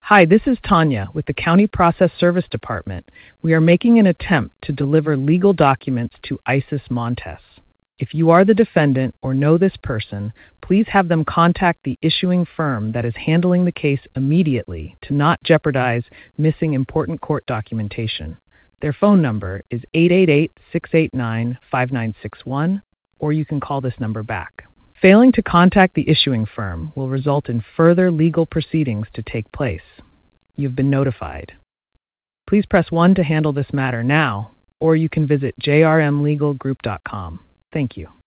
Hi, this is Tanya with the County Process Service Department. We are making an attempt to deliver legal documents to Isis Montes. If you are the defendant or know this person, please have them contact the issuing firm that is handling the case immediately to not jeopardize missing important court documentation. Their phone number is 888-689-5961, or you can call this number back. Failing to contact the issuing firm will result in further legal proceedings to take place. You've been notified. Please press 1 to handle this matter now, or you can visit jrmlegalgroup.com. Thank you.